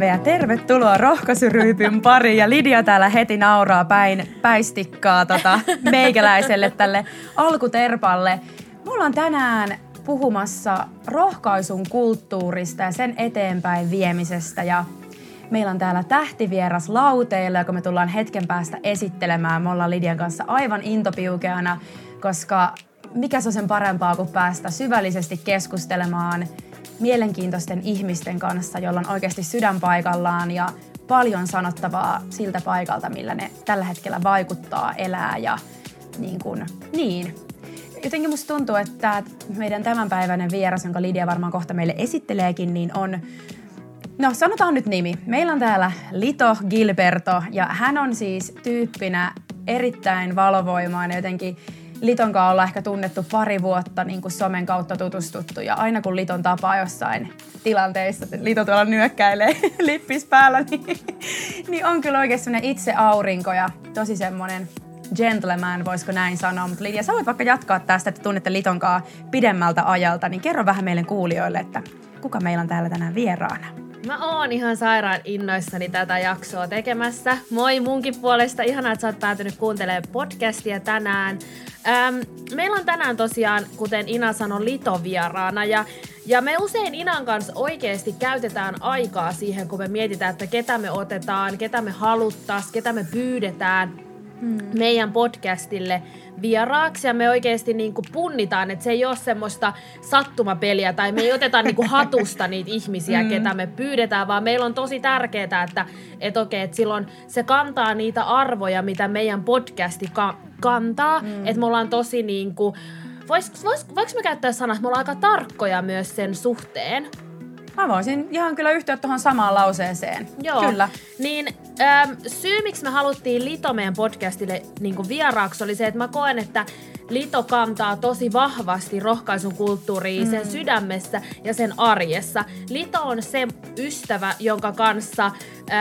terve ja tervetuloa Rohkaisuryypyn pariin. Ja Lidia täällä heti nauraa päin päistikkaa meikäläiselle tälle alkuterpalle. Me ollaan tänään puhumassa rohkaisun kulttuurista ja sen eteenpäin viemisestä. Ja meillä on täällä tähtivieras lauteilla, joka me tullaan hetken päästä esittelemään. Me ollaan Lidian kanssa aivan intopiukeana, koska mikä se on sen parempaa kuin päästä syvällisesti keskustelemaan mielenkiintoisten ihmisten kanssa, joilla on oikeasti sydän paikallaan ja paljon sanottavaa siltä paikalta, millä ne tällä hetkellä vaikuttaa, elää ja niin. Jotenkin musta tuntuu, että meidän tämänpäiväinen vieras, jonka Lidia varmaan kohta meille esitteleekin, niin on, no sanotaan nyt nimi. Meillä on täällä Lito Gilberto ja hän on siis tyyppinä erittäin valovoimainen, jotenkin Liton kanssa ollaan ehkä tunnettu pari vuotta, niin kuin somen kautta tutustuttu. Ja aina kun Liton tapaa jossain tilanteissa, Lito tuolla nyökkäilee lippis päällä, niin on kyllä oikein semmoinen itse aurinko ja tosi semmoinen gentleman, voisiko näin sanoa. Mutta Lidia, sä voit vaikka jatkaa tästä, että tunnette Liton kanssa pidemmältä ajalta, niin kerro vähän meille kuulijoille, että kuka meillä on täällä tänään vieraana. Mä oon ihan sairaan innoissani tätä jaksoa tekemässä. Moi munkin puolesta. Ihanaa, että sä oot päätynyt kuuntelemaan podcastia tänään. Meillä on tänään tosiaan, kuten Ina sanoi, Lito vieraana. Ja me usein Inan kanssa oikeasti käytetään aikaa siihen, kun me mietitään, että ketä me otetaan, ketä me haluttais, ketä me pyydetään meidän podcastille vieraaksi, ja me oikeasti niinku punnitaan, että se ei ole semmoista sattumapeliä tai me ei oteta niinku hatusta niitä ihmisiä, ketä me pyydetään, vaan meillä on tosi tärkeää, että okei, että silloin se kantaa niitä arvoja, mitä meidän podcasti kantaa, että me ollaan tosi niinku, voiko me käyttää sanaa, että me ollaan aika tarkkoja myös sen suhteen. Mä voisin ihan kyllä yhtyä tuohon samaan lauseeseen. Joo. Kyllä. Niin syy, miksi me haluttiin Lito meidän podcastille niin vieraaksi, oli se, että mä koen, että Lito kantaa tosi vahvasti rohkaisun kulttuuria sen sydämessä ja sen arjessa. Lito on se ystävä, jonka kanssa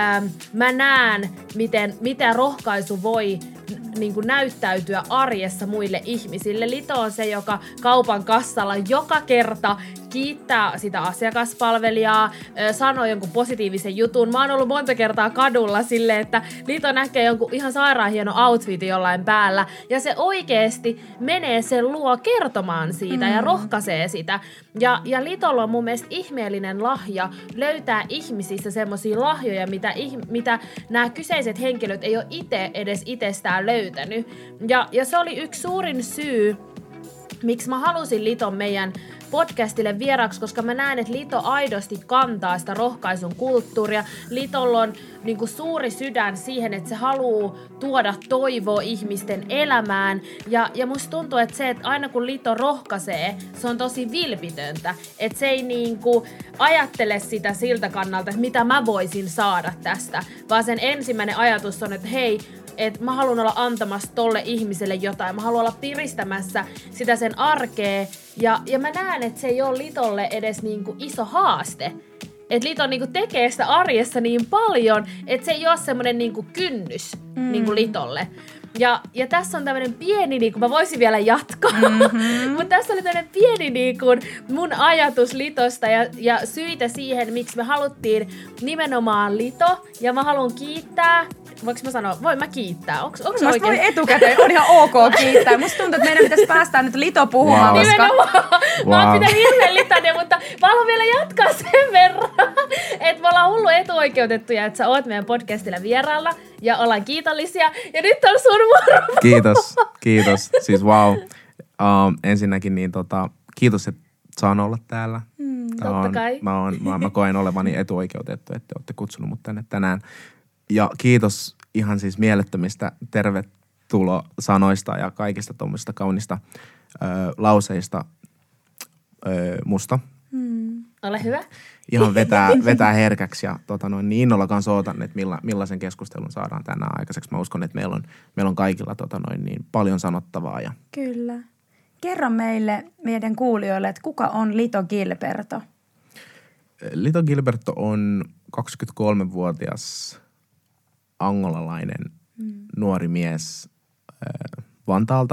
mä näen, miten rohkaisu voi niin kuin näyttäytyä arjessa muille ihmisille. Lito on se, joka kaupan kassalla joka kerta kiittää sitä asiakaspalvelijaa, sanoo jonkun positiivisen jutun. Mä oon ollut monta kertaa kadulla silleen, että Lito näkee jonkun ihan sairaan hieno outfitin jollain päällä, ja se oikeesti menee sen luo kertomaan siitä ja rohkaisee sitä. Ja Litolla on mun mielestä ihmeellinen lahja löytää ihmisissä semmosia lahjoja, mitä nämä kyseiset henkilöt ei ole itse edes itsestään löytänyt. Ja se oli yksi suurin syy, miksi mä halusin Liton meidän podcastille vieraaksi, koska mä näen, että Lito aidosti kantaa sitä rohkaisun kulttuuria. Litolla on niinku suuri sydän siihen, että se haluaa tuoda toivoa ihmisten elämään. Ja musta tuntuu, että se, että aina kun Lito rohkaisee, se on tosi vilpitöntä. Että se ei niinku ajattele sitä siltä kannalta, että mitä mä voisin saada tästä, vaan sen ensimmäinen ajatus on, että hei, että mä haluan olla antamassa tolle ihmiselle jotain. Mä haluan olla piristämässä sitä sen arkea. Ja mä näen, että se ei ole Litolle edes niinku iso haaste. Että Lito niinku tekee sitä arjessa niin paljon, että se ei ole semmoinen niinku kynnys niinku Litolle. Ja tässä on tämmöinen pieni, niinku, mä voisin vielä jatkaa, mutta tässä oli tämmöinen pieni niinku, mun ajatus Litosta ja syitä siihen, miksi me haluttiin nimenomaan Lito. Ja mä haluan kiittää. Voinko mä sanoa? Voin mä kiittää. Onko oikein? Voi etukäteen. On ihan ok kiittää. Musta tuntuu, että meidän pitäisi päästää nyt Lito puhumaan, koska Mä oon pitänyt hirveän litania, mutta mä haluan vielä jatkaa sen verran, että me ollaan hullu etuoikeutettuja, että sä oot meidän podcastilla vieraalla ja ollaan kiitollisia. Ja nyt on sun vuoro. Kiitos. Siis wow. Ensinnäkin niin kiitos, että saan olla täällä. Totta kai. Mä koen olevani etuoikeutettu, että olette kutsunut mut tänne tänään. Ja kiitos ihan siis mielettömistä tervetulosanoista ja kaikista tuommoista kaunista lauseista musta. Ole hyvä. Ihan vetää herkäksi ja niin innolla kanssa ootan, että millaisen keskustelun saadaan tänään aikaiseksi. Mä uskon, että meillä on kaikilla niin paljon sanottavaa. Ja... Kyllä. Kerro meidän kuulijoille, että kuka on Lito Gilberto? Lito Gilberto on 23-vuotias angolalainen nuori mies Vantaalta.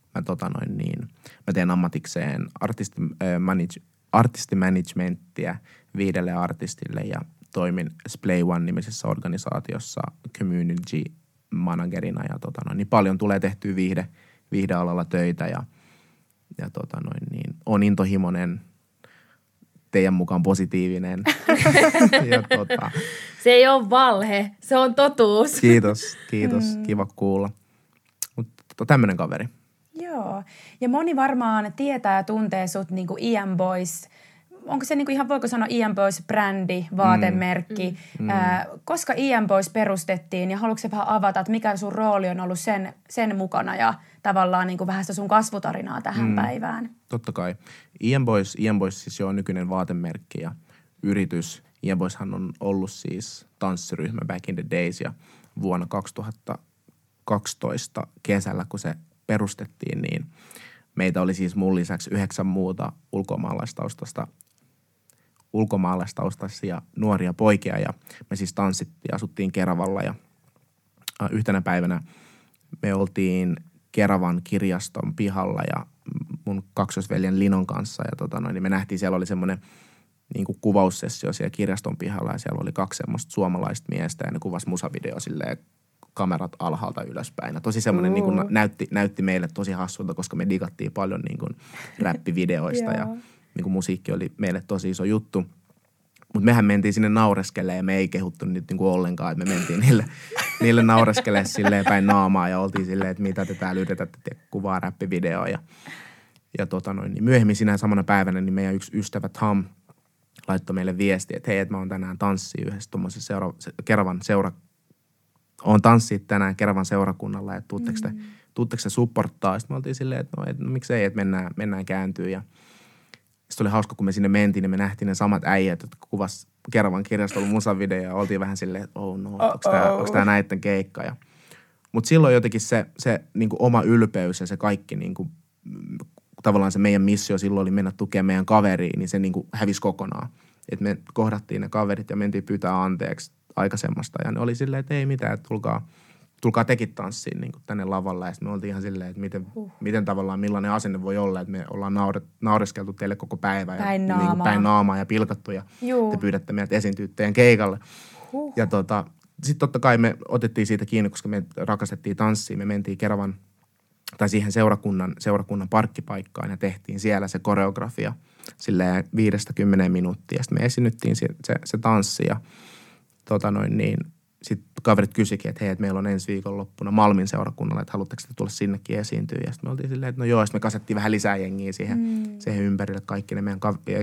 Mä teen ammatikseen artistimanagementtia 5 artistille ja toimin Splay One-nimisessä organisaatiossa community managerina ja niin paljon tulee tehtyä viihdealalla töitä ja niin on intohimoinen, teidän mukaan positiivinen. Ja Se ei ole valhe, se on totuus. Kiitos. Kiva kuulla. Mutta tämmöinen kaveri. Joo. Ja moni varmaan tietää ja tuntee sut niinku Ian Boys. Onko se niinku ihan, voiko sanoa Ian Boys-brändi, vaatemerkki? Koska Ian Boys perustettiin ja haluatko vähän avata, että mikä sun rooli on ollut sen mukana ja tavallaan niinku vähän sitä sun kasvutarinaa tähän päivään? Totta kai. Ian Boys siis jo on nykyinen vaatemerkki ja yritys. Ian Boyshan on ollut siis tanssiryhmä back in the days ja vuonna 2012 kesällä, kun se perustettiin, niin meitä oli siis mun lisäksi 9 muuta ulkomaalaistaustaisia nuoria poikia ja me siis tanssittiin, asuttiin Keravalla ja yhtenä päivänä me oltiin Keravan kirjaston pihalla ja mun kaksosveljen Linon kanssa ja niin me nähtiin, siellä oli semmoinen niin kuin kuvaussessio siellä kirjaston pihalla ja siellä oli 2 semmoista suomalaista miestä ja ne kuvasi musavideo silleen kamerat alhaalta ylöspäin. Ja tosi semmoinen niin kuin näytti meille tosi hassulta, koska me digattiin paljon niin kuin räppivideoista ja niin kuin musiikki oli meille tosi iso juttu. Mutta mehän mentiin sinne naureskelemaan ja me ei kehuttu nyt niin kuin ollenkaan, että me mentiin niille naureskelemaan silleen päin naamaa ja oltiin silleen, että mitä te täällä yritätte kuvaa räppivideoa. Ja niin myöhemmin sinä samana päivänä niin meidän yksi ystävä Tom laittoi meille viestiä, että hei, että mä oon tänään tanssii yhdessä tuommoisessa oon tanssit tänään Keravan seurakunnalla, että tuutteko se supporttaa? Sitten me oltiin silleen, että no miksei, että mennään kääntyy. Ja sitten oli hauska, kun me sinne mentiin, niin me nähtiin ne samat äijät, jotka kuvasi Keravan kirjastolla musavideo ja oltiin vähän silleen, että onko tämä näitten keikka? Mutta silloin jotenkin se niin kuin oma ylpeys ja se kaikki, niin kuin, tavallaan se meidän missio silloin oli mennä tukemaan meidän kaveriin, niin se niin kuin hävisi kokonaan. Että me kohdattiin ne kaverit ja mentiin pyytää anteeksi aikaisemmasta ja ne oli silleen, että ei mitään, että tulkaa tekin tanssiin niin kuin tänne lavalle. Ja sitten me oltiin ihan silleen, että miten tavallaan, millainen asenne voi olla, että me ollaan naureskeltu teille koko päivä. Päin naamaa ja pilkattu ja te pyydätte meidät esiintyä teidän keikalle. Ja sitten totta kai me otettiin siitä kiinni, koska me rakastettiin tanssia. Me mentiin Keravan, tai siihen seurakunnan parkkipaikkaan ja tehtiin siellä se koreografia silleen 5-10 minuuttia. Sitten me esiinnyttiin se tanssi ja sitten kaverit kysyikin, että hei, että meillä on ensi viikonloppuna Malmin seurakunnalla, että haluatteko te tulla sinnekin esiintyä. Ja sitten me oltiin silleen, että no joo, sitten me kasettiin vähän lisää jengiä siihen ympärille, kaikki ne meidän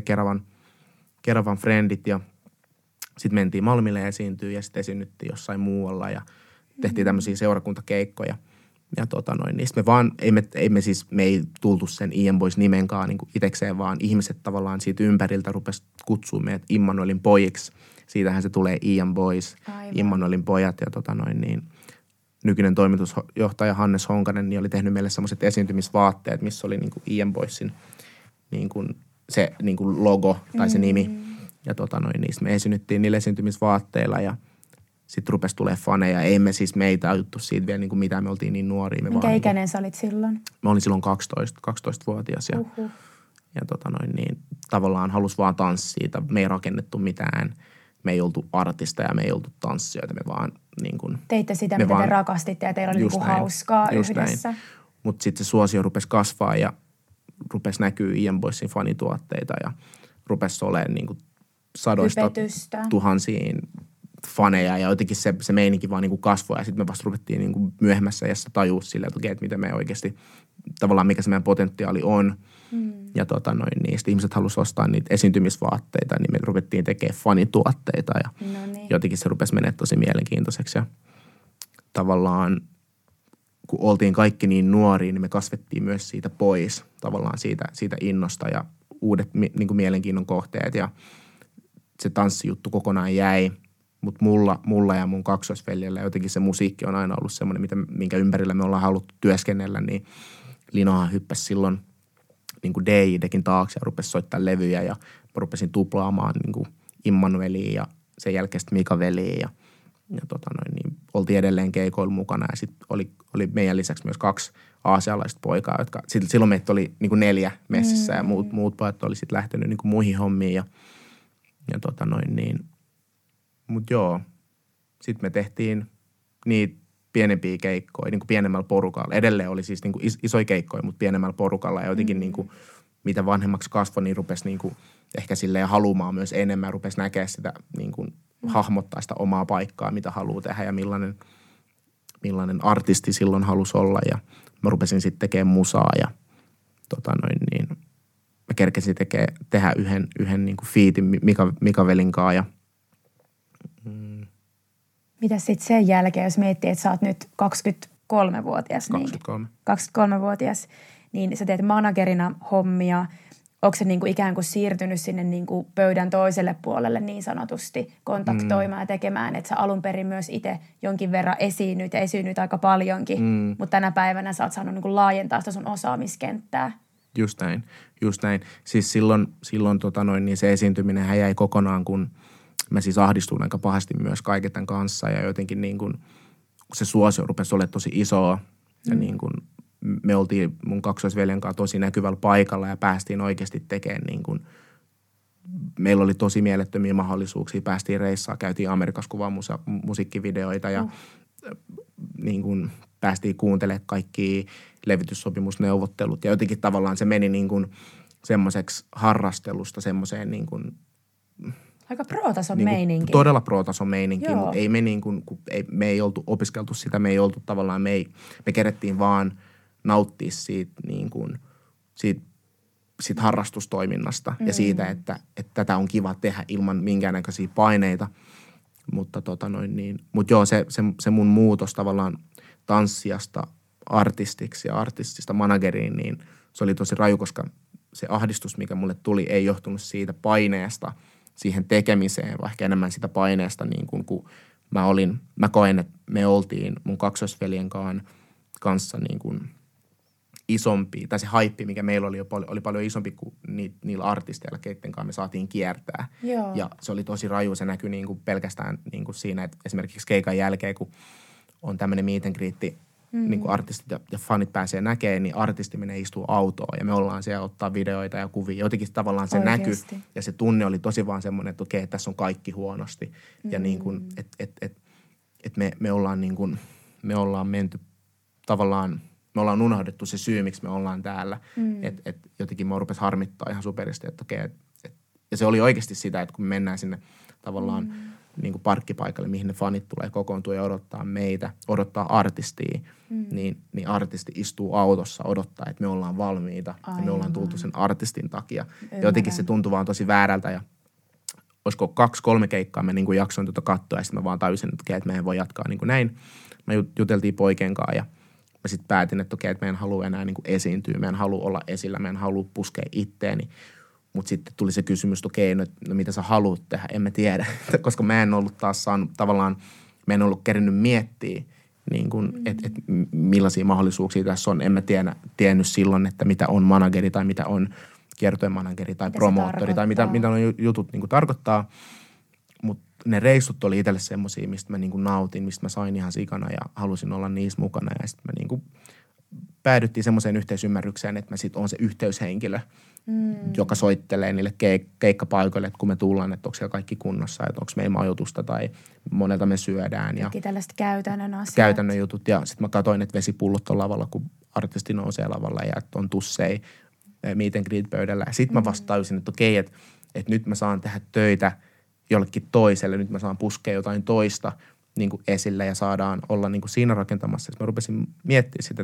Keravan friendit. Ja sitten mentiin Malmille esiintyä ja sitten esiinnyttiin jossain muualla ja tehtiin tämmöisiä seurakuntakeikkoja. Ja niin sitten me vaan, me ei tultu sen Ian Boys nimenkaan niin itekseen, vaan ihmiset tavallaan siitä ympäriltä rupesi kutsua meidät Immanuelin pojiksi. Siitähän se tulee Ian Boys, Immanuelin pojat ja niin nykyinen toimitusjohtaja Hannes Honkanen niin oli tehnyt meille semmoiset esiintymisvaatteet, missä oli niin kuin Ian Boysin niin kuin se niin kuin logo tai se nimi. Ja niin me esiinnyttiin niillä esiintymisvaatteilla ja sitten rupesi tulee faneja. Ei me siis meitä ajuttu siitä vielä niin kuin mitä, me oltiin niin nuoria. Minkä ikäinen sä olit silloin? Mä olin silloin 12-vuotias ja, niin tavallaan halusi vaan tanssia. Me ei rakennettu mitään. Me ei oltu artisteja, me ei oltu tanssijoita, me vaan niin kuin... Teitte sitä, mitä te rakastitte ja teillä oli niin kuin hauskaa yhdessä. Mutta sitten se suosio rupesi kasvaa ja rupesi näkyä Ian Boysin fanituotteita ja rupesi olemaan niin kuin sadoista tuhansiin faneja ja jotenkin se meininki vaan niin kuin kasvoi ja sitten me vasta rupettiin niin kuin myöhemmässä iässä tajua silleen, että okei, että mitä me oikeasti, tavallaan mikä se meidän potentiaali on. Ja niin sitten ihmiset halusivat ostaa niitä esiintymisvaatteita, niin me ruvettiin tekemään fanituotteita ja jotenkin se rupesi menemään tosi mielenkiintoiseksi. Ja tavallaan kun oltiin kaikki niin nuoria, niin me kasvettiin myös siitä pois, tavallaan siitä innosta ja uudet niin kuin mielenkiinnon kohteet ja se tanssijuttu kokonaan jäi. Mutta mulla ja mun kaksosveljellä jotenkin se musiikki on aina ollut semmoinen, minkä ympärillä me ollaan haluttu työskennellä, niin Linohan hyppäsi silloin niin kuin DJ-dekin taakse ja rupesi soittaa levyjä ja rupesin tuplaamaan niin kuin Immanueliin ja sen jälkeen sitten Mika-veliin ja niin oltiin edelleen keikoilla mukana ja sitten oli meidän lisäksi myös 2 aasialaista poikaa, jotka silloin meitä oli niin kuin 4 messissä ja muut pojat oli sitten lähtenyt niin kuin muihin hommiin ja niin Mut joo, sitten me tehtiin niitä pienempiä keikkoja, niin kuin pienemmällä porukalla. Edelleen oli siis niin kuin isoja keikkoja, mutta pienemmällä porukalla. Ja jotenkin niin kuin, mitä vanhemmaksi kasvoi, niin rupesi niin kuin ehkä silleen haluamaan myös enemmän. Rupesi näkemään sitä, niin kuin hahmottaa sitä omaa paikkaa, mitä haluaa tehdä ja millainen artisti silloin halusi olla. Ja mä rupesin sitten tekemään musaa ja mä kerkesin tehdä yhden niin kuin fiitin Mika Velinkaan ja Mitä sitten sen jälkeen, jos miettii, että sä oot nyt 23-vuotias? 23. Niin, 23-vuotias, niin sä teet managerina hommia. Onko se niinku ikään kuin siirtynyt sinne niinku pöydän toiselle puolelle niin sanotusti kontaktoimaan ja tekemään, että sä alun perin myös itse jonkin verran esiinnyt aika paljonkin, mutta tänä päivänä sä oot saanut niinku laajentaa sitä sun osaamiskenttää. Just näin. Siis silloin niin se esiintyminen jäi kokonaan, kun mä siis ahdistuin aika pahasti myös kaiken tämän kanssa ja jotenkin niin kuin se suosio rupesi olemaan tosi isoa ja niin kuin me oltiin mun kaksoisveljen kanssa tosi näkyvällä paikalla ja päästiin oikeasti tekemään niin kuin, meillä oli tosi mielettömiä mahdollisuuksia, päästiin reissaan, käytiin Amerikassa kuvaa musiikkivideoita ja niin kuin päästiin kuuntelemaan kaikkia levytyssopimusneuvottelut ja jotenkin tavallaan se meni niin kuin semmoiseksi harrastelusta semmoiseen niin kuin aika pro-tason niin meininki. Todella pro-tason meininki, Joo. mutta ei me niin kuin, me ei oltu opiskeltu sitä, me ei oltu tavallaan, me kerettiin vaan nauttia siitä niin kuin, siitä harrastustoiminnasta ja siitä, että tätä on kiva tehdä ilman minkäännäköisiä paineita. Mutta mutta joo, se mun muutos tavallaan tanssijasta artistiksi ja artistista manageriin, niin se oli tosi raju, koska se ahdistus, mikä mulle tuli, ei johtunut siitä paineesta siihen tekemiseen, vaan ehkä enemmän sitä paineesta, niin kun mä koen, että me oltiin mun kaksoisveljen kanssa niin kuin isompi, tai se haippi, mikä meillä oli paljon isompi kuin niillä artisteilla, keitten kanssa me saatiin kiertää. Joo. Ja se oli tosi raju, se näkyi niin kuin pelkästään niin kuin siinä, että esimerkiksi keikan jälkeen, kun on tämmöinen meet and greet, niin kuin artistit ja fanit pääsee näkemään, niin artisti menee istuu autoon ja me ollaan siellä ottaa videoita ja kuvia. Jotenkin tavallaan se Oikeasti. näkyi ja se tunne oli tosi vaan semmoinen, että okei, tässä on kaikki huonosti. Ja niin kuin, että me ollaan niin kuin, me ollaan menty tavallaan, me ollaan unohdettu se syy, miksi me ollaan täällä. Että jotenkin mä rupesi harmittaa ihan superisti, että okei, ja se oli oikeasti sitä, että kun me mennään sinne tavallaan niin kuin parkkipaikalle, mihin ne fanit tulee kokoontua ja odottaa meitä, odottaa artistia, niin artisti istuu autossa, odottaa, että me ollaan valmiita ja me ollaan tultu sen artistin takia. Ja jotenkin se tuntui vaan tosi väärältä ja olisiko 2-3 keikkaa mä niin kuin jaksoin katsoa ja sitten mä vaan tajusin, että okei, että me ei voi jatkaa niin kuin näin. Me juteltiin poikien kanssa ja mä sitten päätin, että okei, että meidän halua enää niin kuin esiintyä, meidän halua olla esillä, meidän halua puskea itteeni. Mutta sitten tuli se kysymys, että okei, no mitä sä haluat tehdä, en mä tiedä. Koska mä en ollut taas saanut tavallaan, mä en ollut kerinyt miettiä, niin kuin, että millaisia mahdollisuuksia tässä on. En mä tiennyt silloin, että mitä on manageri tai mitä on kiertuemanageri tai promoottori tai mitä nuo jutut niin kuin tarkoittaa. Mutta ne reissut oli itselle semmosia, mistä mä niin kuin nautin, mistä mä sain ihan sikana ja halusin olla niissä mukana. Ja sitten mä niin kuin päädyttiin semmoiseen yhteisymmärrykseen, että mä sit on se yhteyshenkilö, joka soittelee niille keikkapaikoille, että kun me tullaan, että onko siellä kaikki kunnossa, että onko meillä majoitusta tai monelta me syödään. Ja tällaiset käytännön asiat. Käytännön jutut. Ja sitten mä katsoin, että vesipullot on lavalla, kun artisti nousee lavalla ja että on tussei meet and greet pöydällä. Ja sitten mä vasta tajusin, että okei, että nyt mä saan tehdä töitä jollekin toiselle, nyt mä saan puskea jotain toista niin kuin esille ja saadaan olla niin kuin siinä rakentamassa. Mä rupesin miettimään sitä,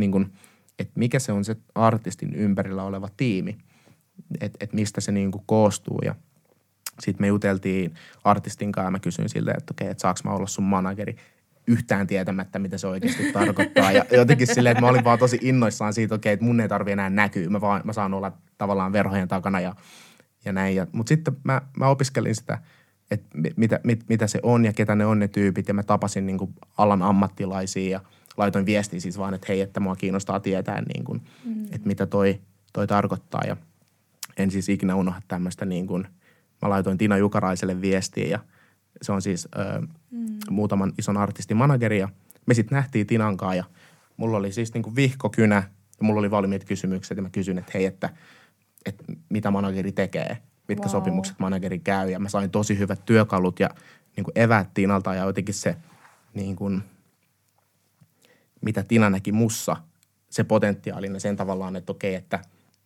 että mikä se on se artistin ympärillä oleva tiimi, että mistä se niin kuin koostuu. Ja sitten me juteltiin artistin kanssa ja mä kysyin siltä, että okei, että saaks mä olla sun manageri yhtään tietämättä, mitä se oikeasti tarkoittaa. Ja jotenkin silleen, että mä olin vaan tosi innoissaan siitä, okei, että mun ei tarvitse enää näkyä. Mä saan olla tavallaan verhojen takana ja näin. Mutta sitten mä opiskelin sitä, että mitä se on ja ketä ne on ne tyypit. Ja mä tapasin niin kuin alan ammattilaisia ja laitoin viestiä siis vaan, että hei, että mua kiinnostaa tietää, niin kuin, että mitä toi tarkoittaa. Ja en siis ikinä unohda tämmöistä, niin kuin, mä laitoin Tina Jukaraiselle viestiä ja se on siis muutaman ison artistin manageri. Ja me sitten nähtiin Tinan kanssa ja mulla oli siis niin kuin vihkokynä ja mulla oli valmiit kysymykset ja mä kysyin, että hei, että mitä manageri tekee. mitkä sopimukset manageri käy. Ja mä sain tosi hyvät työkalut ja niin kuin eväät Tinalta ja jotenkin se, niin kuin, mitä Tina näki mussa, se potentiaalinen sen tavallaan, että okei, että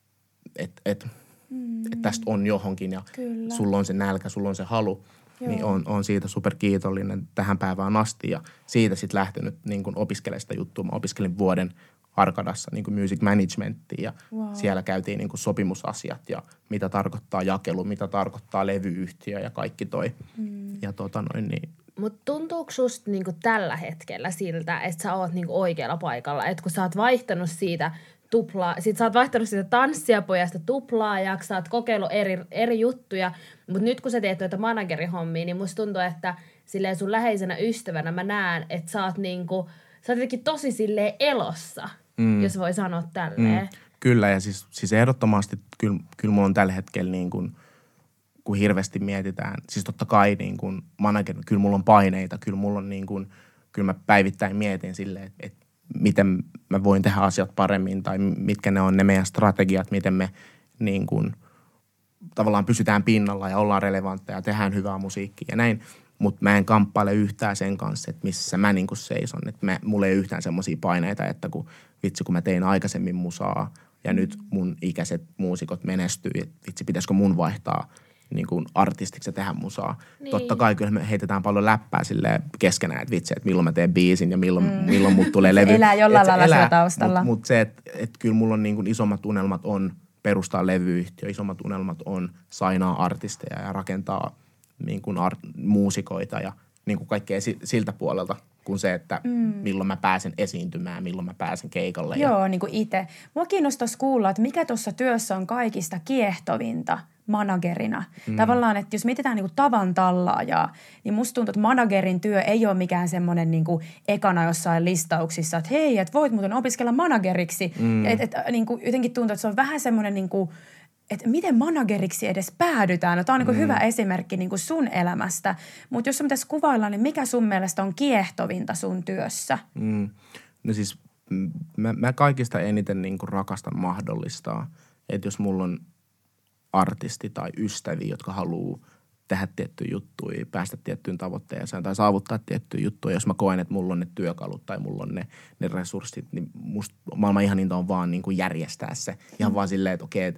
tästä on johonkin ja Kyllä. sulla on se nälkä, sulla on se halu. Joo. Niin on siitä superkiitollinen tähän päivään asti ja siitä sitten lähtenyt niin kuin opiskelemaan sitä juttua. Mä opiskelin vuoden Arkadassa niin kuin music managementtia ja siellä käytiin niin kuin sopimusasiat ja mitä tarkoittaa jakelu, mitä tarkoittaa levyyhtiö ja kaikki toi. Ja niin. Mutta tuntuuko susta niinku tällä hetkellä siltä, että sä oot niinku oikealla paikalla? Että kun sä oot vaihtanut siitä sä oot vaihtanut siitä tanssijapojasta tuplaajaksi, sä oot kokeillut eri juttuja, mutta nyt kun sä teet noita managerihommia, niin musta tuntuu, että silleen sun läheisenä ystävänä mä näen, että sä oot jotenkin tosi silleen elossa, jos voi sanoa tälleen. Kyllä, ja siis ehdottomasti kyllä mulla on tällä hetkellä niin kuin, kun hirveästi mietitään, siis totta kai niin kuin manager, kyllä mulla on paineita, kyllä mulla on niin kuin, kyllä mä päivittäin mietin silleen, että miten mä voin tehdä asiat paremmin tai mitkä ne on ne meidän strategiat, miten me niin kuin, tavallaan pysytään pinnalla ja ollaan relevantteja ja tehdään hyvää musiikkia ja näin. Mutta mä en kamppaile yhtään sen kanssa, että missä mä niin kuin seison. Että mulla ei ole yhtään semmoisia paineita, että kun mä tein aikaisemmin musaa ja nyt mun ikäiset muusikot menestyy, että vitsi, pitäisikö mun vaihtaa niin kuin artistiksi ja tehdä musaa. Niin. Totta kai kyllä me heitetään paljon läppää silleen keskenään, että vitsi, että milloin mä teen biisin ja milloin mut tulee levy. Se elää jollain lailla siellä taustalla. Mutta se, että kyllä mulla on niin kuin isommat unelmat on perustaa levyyhtiö, isommat unelmat on sainaa artisteja ja rakentaa niin kuin muusikoita ja niin kuin kaikkea siltä puolelta kuin se, että milloin mä pääsen esiintymään, milloin mä pääsen keikalle. Joo, niin kuin itse. Mua kiinnostaisi kuulla, että mikä tuossa työssä on kaikista kiehtovinta managerina. Tavallaan, että jos mietitään niin kuin tavan tallaajaa, niin musta tuntuu, että managerin työ ei ole mikään semmoinen niin kuin ekana jossain listauksissa, että hei, että voit muuten opiskella manageriksi. Niin kuin jotenkin tuntuu, että se on vähän semmoinen niin kuin, että miten manageriksi edes päädytään. No, tämä on niin kuin hyvä esimerkki niin kuin sun elämästä. Mutta jos sun pitäisi kuvailla, niin mikä sun mielestä on kiehtovinta sun työssä? No siis mä kaikista eniten niin kuin rakastan mahdollistaa. Että jos mulla on artisti tai ystäviä, jotka haluaa tehdä tiettyjä juttuja, päästä tiettyyn tavoitteeseen tai saavuttaa tiettyjä juttuja. Jos mä koen, että mulla on ne työkalut tai mulla on ne resurssit, niin musta maailman ihaninta on vaan niin kuin järjestää se. Ihan vaan silleen, että okei,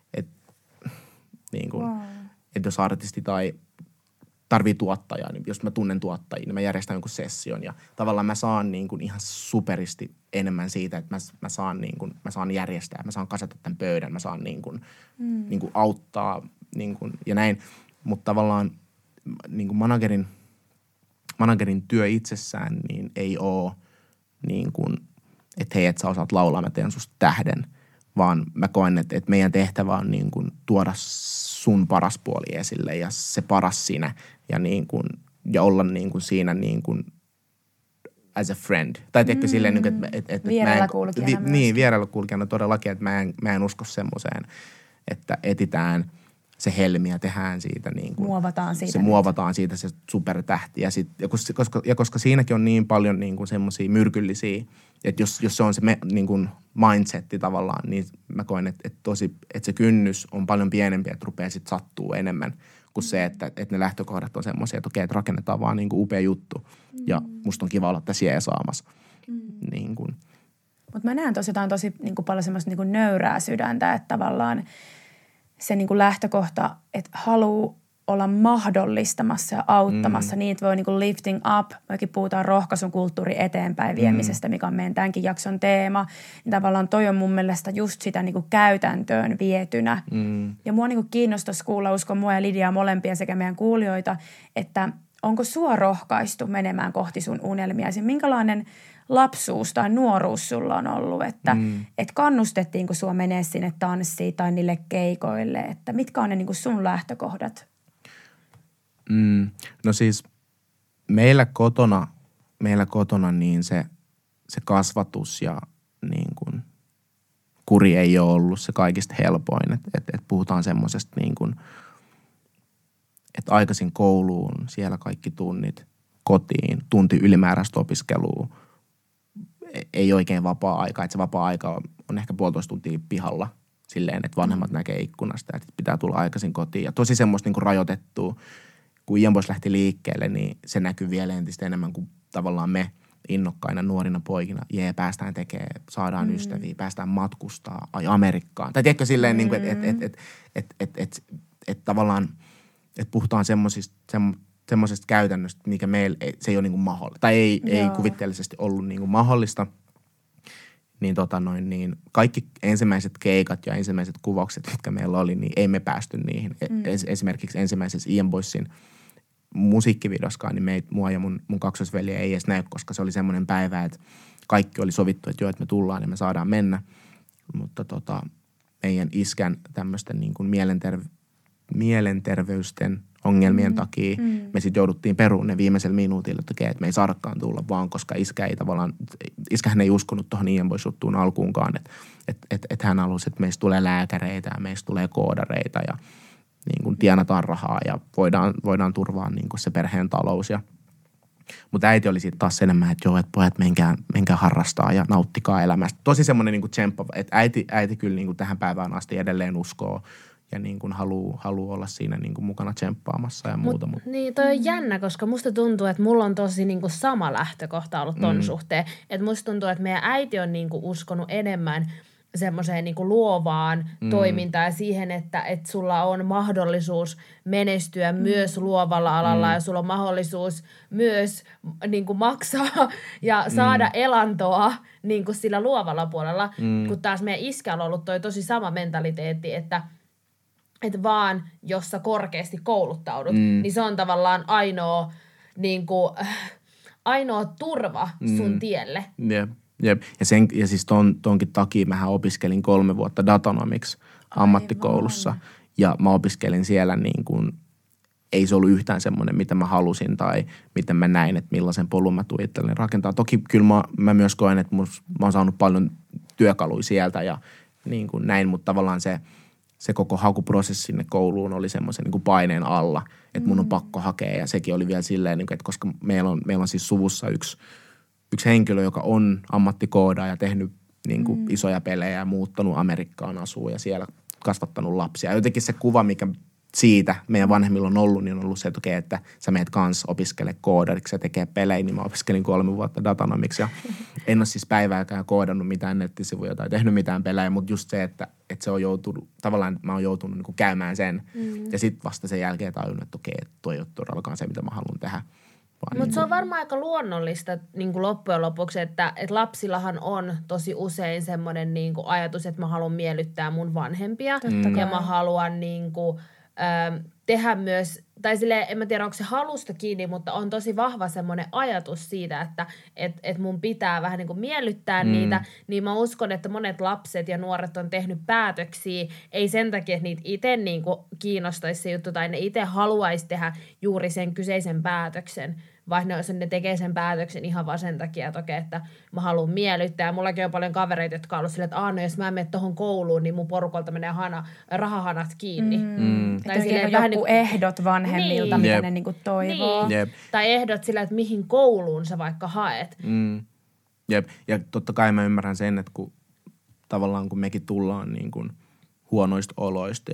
niin kuin, että jos artisti tai tarvii tuottajaa, niin jos mä tunnen tuottajia, niin mä järjestän jonkun session ja tavallaan mä saan niin kuin ihan superisti enemmän siitä, että mä saan järjestää, mä saan kasata tämän pöydän, mä saan niin kuin auttaa niin kuin, ja näin, mutta tavallaan niin kuin managerin työ itsessään niin ei ole niin kuin, että hei, että sä osaat laulaa, mä teen susta tähden, vaan mä koen, että meidän tehtävä on niin kuin tuoda sun paras puoli esille ja se paras sinä ja, niin kuin, ja olla niin kuin siinä niin kuin as a friend. Tai tiedätkö silleen, että vierellä kulkijana myös. Niin, vierellä kulkijana todellakin, että mä en usko semmoiseen, että etitään se helmi ja tehdään siitä niin kuin. Muovataan siitä se supertähti. Koska siinäkin on niin paljon niin kuin semmoisia myrkyllisiä, että jos se on se niin kuin mindsetti tavallaan, niin mä koen, että se kynnys on paljon pienempi, että rupeaa sitten sattuu enemmän kuin se, että ne lähtökohdat on semmoisia, että okei, että rakennetaan vaan niin kuin upea juttu. Ja musta on kiva olla tässä jeesaamassa. Niin kuin. Mutta mä näen tosi niin kuin paljon semmoista niin kuin nöyrää sydäntä, että tavallaan se niin kuin lähtökohta, että haluaa olla mahdollistamassa ja auttamassa. Niitä voi niin kuin lifting up. Mekin puhutaan rohkaisun kulttuuri eteenpäin viemisestä, mikä on meidän tämänkin jakson teema. Niin tavallaan toi on mun mielestä just sitä niin kuin käytäntöön vietynä. Ja mua niin kuin kiinnostaisi kuulla, uskon mua ja Lidiaa molempia sekä meidän kuulijoita, että onko sua rohkaistu menemään kohti sun unelmia? Minkälainen lapsuus tai nuoruus sulla on ollut, että kannustettiinko sua menee sinne tanssiin tai niille keikoille, että mitkä on ne niin kuin sun lähtökohdat? No siis meillä kotona niin se kasvatus ja niin kuin kuri ei ole ollut se kaikista helpoin, että puhutaan semmoisesta niin kuin, että aikaisin kouluun, siellä kaikki tunnit, kotiin, tunti ylimääräistä opiskelua, ei oikein vapaa-aikaa, että se vapaa-aika on ehkä 1,5 tuntia pihalla silleen, että vanhemmat näkee ikkunasta, että pitää tulla aikaisin kotiin. Ja tosi semmoista niin kuin rajoitettua. Kun Ian Boys lähti liikkeelle, niin se näkyy vielä entistä enemmän kuin tavallaan me innokkaina nuorina poikina. Päästään tekemään, saadaan ystäviä, päästään matkustaa, Amerikkaan. Tai tiedätkö silleen, niin kuin, että tavallaan, että puhutaan semmoisesta käytännöstä, mikä meillä se ei ole niin kuin mahdollista. Tai ei kuvitteellisesti ollut niin kuin mahdollista. Niin kaikki ensimmäiset keikat ja ensimmäiset kuvaukset, mitkä meillä oli, niin ei me päästy niihin. Esimerkiksi ensimmäisessä Ian Boysin musiikkivideoskaan, niin mua ja mun kaksosveliä ei edes näy, koska se oli semmoinen päivä, että kaikki oli sovittu, että joo, että me tullaan ja me saadaan mennä. Mutta meidän iskän tämmöisten niin kuin mielenterveysten ongelmien takia me sitten jouduttiin peruun ne viimeisellä minuutilla, että me ei saadakaan tulla vaan, koska iskähän ei uskonut tuohon Ian Boys-juttuun alkuunkaan, että hän halusi, että meistä tulee lääkäreitä ja meistä tulee koodareita ja niin kuin tienataan rahaa ja voidaan turvaa niin kuin se perheen talous. Mutta äiti oli siitä taas enemmän, että joo, että pojat menkää harrastaa ja nauttikaa elämästä. Tosi semmoinen niin kuin tsemppava, että äiti kyllä niin kuin tähän päivään asti edelleen uskoo ja niin kuin haluaa olla siinä niin kuin mukana tsemppaamassa ja muuta. Niin, toi on jännä, koska musta tuntuu, että mulla on tosi niin kuin sama lähtökohta ollut ton suhteen. Että musta tuntuu, että meidän äiti on niin kuin uskonut enemmän semmoiseen niin kuin luovaan toimintaan ja siihen, että sulla on mahdollisuus menestyä myös luovalla alalla ja sulla on mahdollisuus myös niin kuin maksaa ja saada elantoa niin kuin sillä luovalla puolella, kun taas meidän iskällä on ollut toi tosi sama mentaliteetti, että vaan jos sä korkeasti kouluttaudut, niin se on tavallaan ainoa turva sun tielle. Jep. Ja siis tonkin takia mähän opiskelin 3 vuotta datanomics ammattikoulussa. Ja mä opiskelin siellä niin kuin, ei se ollut yhtään semmoinen, mitä mä halusin tai miten mä näin, että millaisen polun mä tuin itselleni rakentaa. Toki kyllä mä myös koen, että mä oon saanut paljon työkaluja sieltä ja niin kuin näin, mutta tavallaan se koko hakuprosessi sinne kouluun oli semmoisen niin kuin paineen alla, että mun on pakko hakea. Ja sekin oli vielä silleen, että koska meillä on siis suvussa yksi henkilö, joka on ammattikoodaaja ja tehnyt niin kuin isoja pelejä ja muuttanut Amerikkaan asuun ja siellä kasvattanut lapsia. Jotenkin se kuva, mikä siitä meidän vanhemmilla on ollut, niin on ollut se, että okei, että sä meet kanssa opiskele koodariksi ja tekee pelejä, niin mä opiskelin 3 vuotta datanomics ja en ole siis päivääkään koodannut mitään nettisivuja tai tehnyt mitään pelejä, mutta just se, että se on joutunut, tavallaan mä oon joutunut niin kuin käymään sen ja sitten vasta sen jälkeen tajunnut, että okei, että toi ei ole todellakaan se, mitä mä haluan tehdä. Mutta se on varmaan aika luonnollista niin kuin loppujen lopuksi, että lapsillahan on tosi usein semmoinen niin kuin ajatus, että mä haluan miellyttää mun vanhempia ja mä haluan niin kuin, tehdä myös, tai silleen, en mä tiedä onko se halusta kiinni, mutta on tosi vahva semmoinen ajatus siitä, että mun pitää vähän niin kuin miellyttää niitä, niin mä uskon, että monet lapset ja nuoret on tehnyt päätöksiä, ei sen takia, että niitä itse niin kuin kiinnostaisi se juttu tai ne itse haluaisi tehdä juuri sen kyseisen päätöksen, vaan ne tekee sen päätöksen ihan vaan sen takia, että okei, että mä haluan miellyttää. Ja mullakin on paljon kavereita, jotka on ollut silleen, että no jos mä menen tohon kouluun, niin mun porukolta menee rahahanat kiinni. Tai silleen vähän joku ehdot vanhemmilta, mitä ne niinku toivoo. Niin. Tai ehdot sillä, että mihin kouluun sä vaikka haet. Jep. Ja totta kai mä ymmärrän sen, että tavallaan kun mekin tullaan niin kuin huonoista oloista ja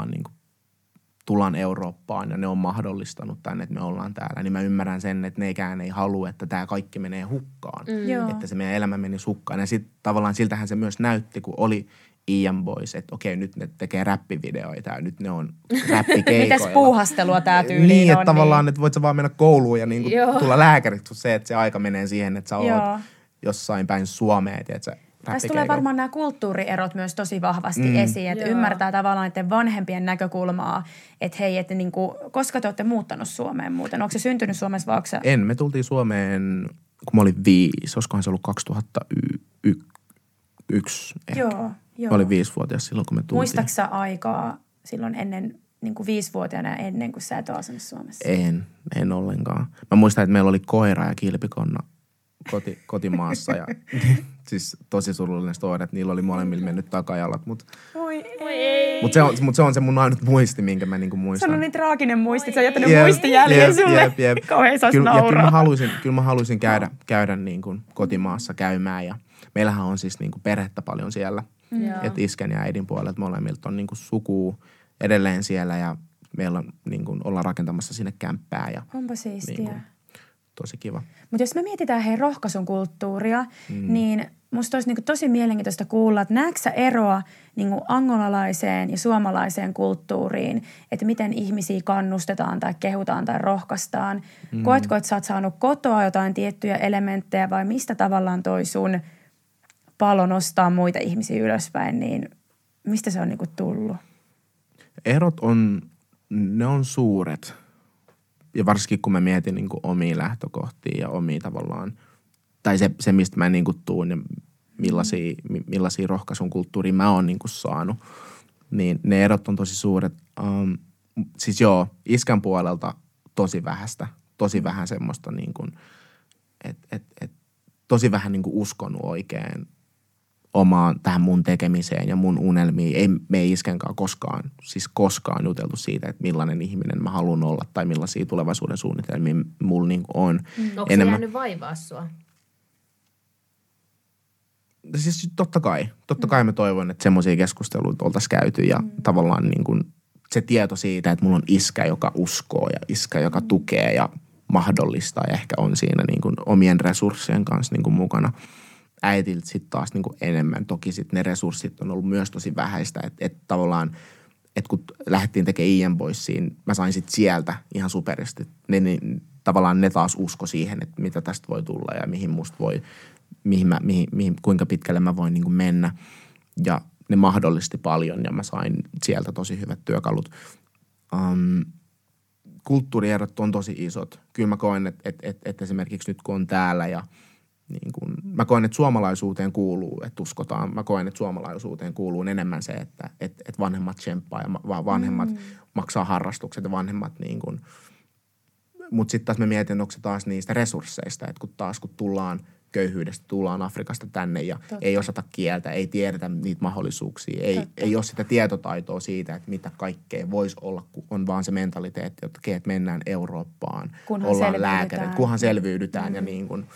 tullaan Eurooppaan ja ne on mahdollistanut tänne, että me ollaan täällä, niin mä ymmärrän sen, että nekään ei halua, että tämä kaikki menee hukkaan. Että se meidän elämä menisi hukkaan. Ja sitten tavallaan siltähän se myös näytti, kun oli Ian Boys, että okei, nyt ne tekee räppivideoita ja nyt ne on räppikeikoilla. Mitäs puuhastelua tää tyyliin niin, on? Että tavallaan, että voit sä vaan mennä kouluun ja niin kuin tulla lääkäriksi, se, että se aika menee siihen, että sä oot jossain päin Suomea, tiedätkö. Tässä tulee varmaan nämä kulttuurierot myös tosi vahvasti esiin, että ymmärtää tavallaan näiden vanhempien näkökulmaa, että hei, että niinku, koska te olette muuttanut Suomeen muuten? Onko se syntynyt Suomessa vai onko se? Me tultiin Suomeen, kun mä olin 5, olisikohan se ollut 2001 ehkä. Joo. Mä olin 5-vuotias silloin, kun me tultiin. Muistatko sä aikaa silloin ennen, niin kuin 5-vuotiaana ennen kuin sä et ole asunut Suomessa? En ollenkaan. Mä muistan, että meillä oli koira ja kilpikonna kotimaassa ja siis tosi surullinen story, että niillä oli molemmilla mennyt takajalat, mutta se on se mun ainut muisti, minkä mä niinku muistan. Se on niin traaginen muisti, sä oot jättänyt muistijäljen sulle. Kauhean saisi nauraa. Kyllä mä haluaisin käydä niin kuin kotimaassa käymään ja meillähän on siis niin kuin perhettä paljon siellä. Että iskän ja äidin puolelta molemmilta on niin kuin sukua edelleen siellä ja meillä on, niin kuin, ollaan rakentamassa sinne kämppää. Ja, onpa siistiä. Niin kuin, tosi kiva. Mutta jos me mietitään rohkaisun kulttuuria, niin musta olisi niinku tosi mielenkiintoista kuulla, että näetkö sä eroa niinku angolalaiseen ja suomalaiseen kulttuuriin, että miten ihmisiä kannustetaan tai kehutaan tai rohkaistaan. Koetko, että sä oot saanut kotoa jotain tiettyjä elementtejä vai mistä tavallaan toi sun palo nostaa muita ihmisiä ylöspäin, niin mistä se on niinku tullut? Erot ne on suuret. Ja varsinkin kun mä mietin niin kuin omia lähtökohtia ja omia tavallaan, tai se mistä mä niin kuin tuun ja millaisia rohkaisun kulttuuria mä oon niin kuin saanut, niin ne erot on tosi suuret. Siis joo, iskän puolelta tosi vähän semmoista niin kuin, tosi vähän niin kuin uskonut oikein omaan tähän mun tekemiseen ja mun unelmiin. Me ei iskenkaan koskaan juteltu siitä, että millainen ihminen mä haluan olla tai millaisia tulevaisuuden suunnitelmia mulla niin on. Onko se jäänyt vaivaa sua? Siis totta kai mä toivon, että semmoisia keskusteluita oltaisiin käyty ja tavallaan niin kuin se tieto siitä, että mulla on iskä, joka uskoo ja iskä, joka tukee ja mahdollistaa ja ehkä on siinä niin kuin omien resurssien kanssa niin kuin mukana. Äitiltä sitten taas niin kuin enemmän. Toki sitten ne resurssit on ollut myös tosi vähäistä, että tavallaan, että kun lähdettiin tekemään Ian Boysiin, mä sain sitten sieltä ihan superisti. Tavallaan ne taas usko siihen, että mitä tästä voi tulla ja mihin musta voi, kuinka pitkälle mä voin niin kuin mennä. Ja ne mahdollisti paljon ja mä sain sieltä tosi hyvät työkalut. Kulttuurierot on tosi isot. Kyllä mä koen, että esimerkiksi nyt kun on täällä ja niin kun, mä koen, että suomalaisuuteen kuuluu, että uskotaan. Mä koen, että suomalaisuuteen kuuluu enemmän se, että vanhemmat tsemppaa ja vanhemmat maksaa harrastukset ja vanhemmat niin kun. Mutta sitten taas mä mietin, onko se taas niistä resursseista, että kun tullaan köyhyydestä, tullaan Afrikasta tänne ja ei osata kieltä, ei tiedetä niitä mahdollisuuksia, ei ole sitä tietotaitoa siitä, että mitä kaikkea voisi olla, kun on vaan se mentaliteetti, että mennään Eurooppaan, ollaan lääkärit, kunhan selviydytään ja niin kuin,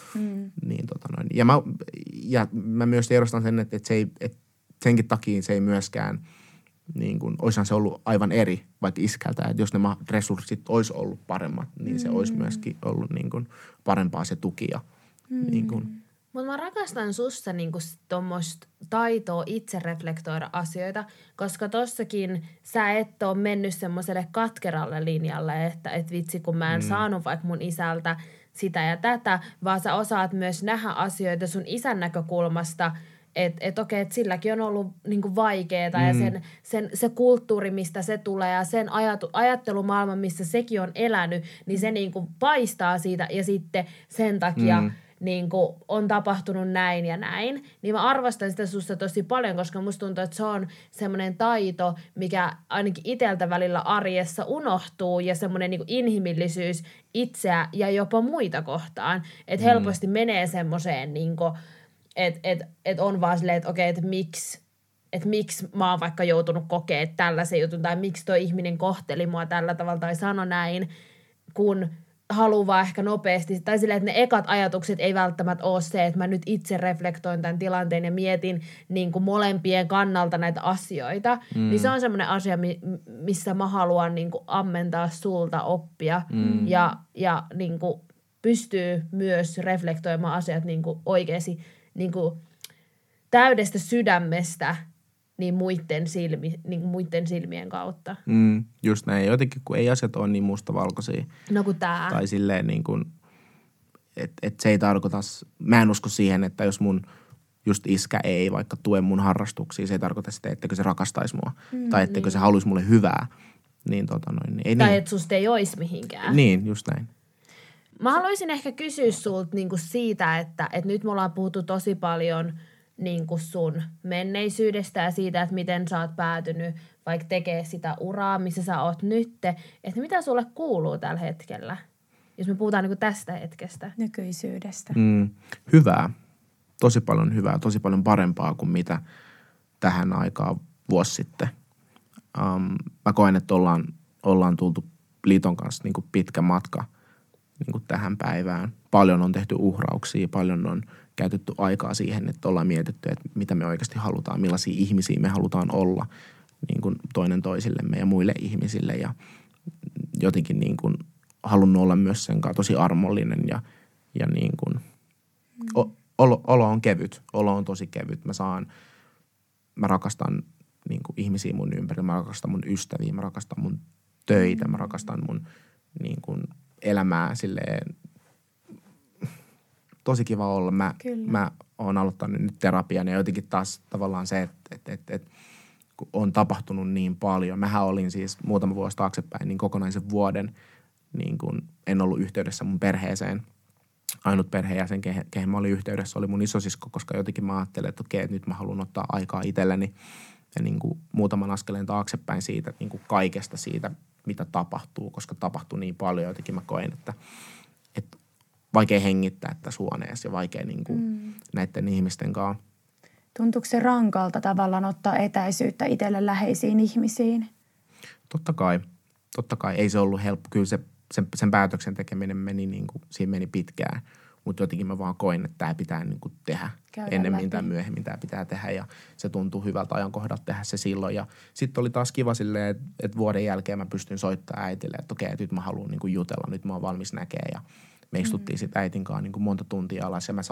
ja mä myös tiedostan sen, että senkin takia se ei myöskään, niin kuin, olisihan se ollut aivan eri vaikka iskältä, että jos ne resurssit olisi ollut paremmat, niin se olisi myöskin ollut niin kuin parempaa se tuki ja niin kuin. Mutta mä rakastan sussa niinku tuommoista taitoa itse reflektoida asioita, koska tossakin sä et ole mennyt semmoiselle katkeralle linjalle, että vitsi kun mä en saanut vaikka mun isältä sitä ja tätä, vaan sä osaat myös nähdä asioita sun isän näkökulmasta, että okei, että silläkin on ollut niinku vaikeeta ja se kulttuuri, mistä se tulee ja sen ajattelumaailma, missä sekin on elänyt, niin se niinku paistaa siitä ja sitten sen takia niin kuin on tapahtunut näin ja näin, niin mä arvostan sitä susta tosi paljon, koska musta tuntuu, että se on semmoinen taito, mikä ainakin itseltä välillä arjessa unohtuu ja semmoinen niin kuin inhimillisyys itseä ja jopa muita kohtaan. Että helposti menee semmoiseen, niin kuin, että on vaan silleen, että okei, että miksi mä oon vaikka joutunut kokemaan tällaisen jutun tai miksi toi ihminen kohteli mua tällä tavalla tai sano näin, kun haluaa ehkä nopeasti, tai silleen, että ne ekat ajatukset ei välttämättä ole se, että mä nyt itse reflektoin tämän tilanteen ja mietin niin kuin molempien kannalta näitä asioita, niin se on semmoinen asia, missä mä haluan niin kuin ammentaa sulta oppia ja niin kuin pystyy myös reflektoimaan asiat niin kuin oikeasti niin kuin täydestä sydämestä niin muiden silmien kautta. Just näin. Jotenkin, kun ei asiat ole niin mustavalkoisia. No kuin tää. Tai silleen niin kuin, että se ei tarkoita, mä en usko siihen, että jos mun just iskä ei vaikka tue mun harrastuksia, se ei tarkoita sitä, etteikö se rakastaisi mua. Tai etteikö se haluaisi mulle hyvää. Niin, ei tai niin. että susta ei olisi mihinkään. Niin, just näin. Mä haluaisin ehkä kysyä sulta niinku siitä, että nyt me ollaan puhuttu tosi paljon niin kuin sun menneisyydestä ja siitä, että miten sä oot päätynyt vaikka tekee sitä uraa, missä sä oot nytte. Että mitä sulle kuuluu tällä hetkellä, jos me puhutaan niin kuin tästä hetkestä? Nykyisyydestä. Hyvää. Tosi paljon hyvää. Tosi paljon parempaa kuin mitä tähän aikaan vuosi sitten. Mä koen, että ollaan tultu liiton kanssa niin kuin pitkä matka niin kuin tähän päivään. Paljon on tehty uhrauksia, paljon on käytetty aikaa siihen, että ollaan mietitty, että mitä me oikeasti halutaan, millaisia ihmisiä me halutaan olla niin kuin toinen toisillemme ja muille ihmisille ja jotenkin niin kuin halunnut olla myös sen kanssa tosi armollinen ja niin kuin olo on kevyt, olo on tosi kevyt. Mä rakastan niin kuin ihmisiä mun ympärillä, mä rakastan mun ystäviä, mä rakastan mun töitä, mä rakastan mun niin kuin elämää silleen. Tosi kiva olla. Mä oon aloittanut nyt terapian ja jotenkin taas tavallaan se, että kun on tapahtunut niin paljon. Mähän olin siis muutama vuosi taaksepäin niin kokonaisen vuoden niin kun en ollut yhteydessä mun perheeseen. Ainut perheenjäsen, kehen mä olin yhteydessä, oli mun isosisko, koska jotenkin mä ajattelin, että okei, että nyt mä haluan ottaa aikaa itselleni ja niin kuin muutaman askeleen taaksepäin siitä niin kuin kaikesta siitä, mitä tapahtuu, koska tapahtuu niin paljon. Jotenkin mä koen, että vaikea hengittää tässä huoneessa ja vaikea niin kuin näiden ihmisten kanssa. Tuntuuko se rankalta tavallaan ottaa etäisyyttä itselle läheisiin ihmisiin? Totta kai. Ei se ollut helppo. Kyllä sen päätöksen tekeminen siinä meni pitkään. Mutta jotenkin mä vaan koin, että tämä pitää niin kuin tehdä. Ennemmin tai myöhemmin tämä pitää tehdä ja se tuntuu hyvältä ajankohdalta tehdä se silloin. Ja sitten oli taas kiva silleen, että vuoden jälkeen mä pystyn soittamaan äitille, että okei, nyt mä haluan niin kuin jutella, nyt mä oon valmis näkemään. Ja me istuttiin sitten äitin kanssa niin kuin monta tuntia alas ja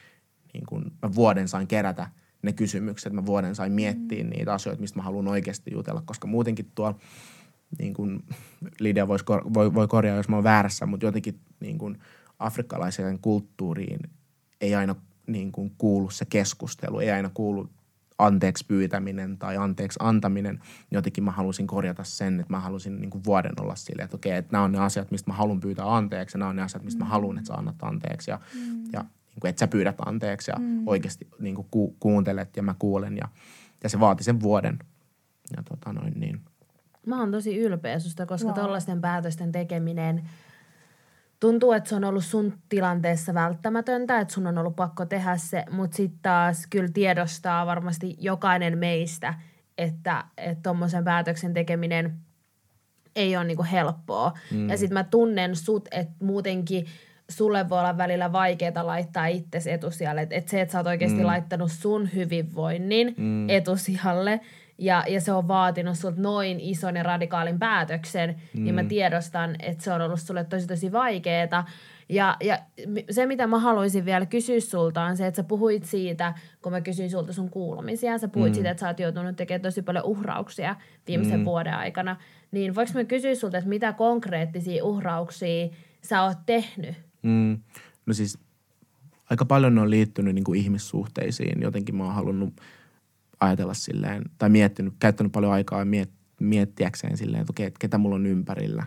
mä vuoden sain kerätä ne kysymykset. Mä vuoden sain miettiä niitä asioita, mistä mä haluan oikeasti jutella, koska muutenkin tuolla niin kuin Lidia voi korjaa, jos mä oon väärässä, mutta jotenkin niin kuin afrikkalaiseen kulttuuriin ei aina niin kuin kuulu se keskustelu, ei aina kuulu anteeksi pyytäminen tai anteeksi antaminen. Jotenkin mä halusin korjata sen, että mä halusin niin kuin vuoden olla silleen, että okei, että nämä on ne asiat, mistä mä haluan pyytää anteeksi ja nämä on ne asiat, mistä mä haluan, että sä annat anteeksi ja niin kuin, että sä pyydät anteeksi ja oikeasti niin kuin kuuntelet ja mä kuulen ja se vaati sen vuoden. Ja niin. Mä oon tosi ylpeä susta, koska tollaisten päätösten tekeminen tuntuu, että se on ollut sun tilanteessa välttämätöntä, että sun on ollut pakko tehdä se, mutta sitten taas kyllä tiedostaa varmasti jokainen meistä, että tommosen päätöksen tekeminen ei ole niinku helppoa. Ja sitten mä tunnen sut, että muutenkin sulle voi olla välillä vaikeaa laittaa itsesi etusijalle. Että se, että sä oot oikeasti laittanut sun hyvinvoinnin etusijalle ja se on vaatinut sulta noin ison ja radikaalin päätöksen, niin mä tiedostan, että se on ollut sulle tosi vaikeeta. Ja se, mitä mä haluaisin vielä kysyä sulta, on se, että sä puhuit siitä, kun mä kysyin sulta sun kuulumisia, sä puhuit siitä, että sä oot joutunut tekemään tosi paljon uhrauksia viimeisen vuoden aikana. Niin voiko mä kysyä sulta, että mitä konkreettisia uhrauksia sä oot tehnyt? No siis aika paljon ne on liittynyt niin kuin ihmissuhteisiin. Jotenkin mä oon halunnut ajatella silleen, tai käyttänyt paljon aikaa miettiäkseen silleen, että okei, että ketä mulla on ympärillä,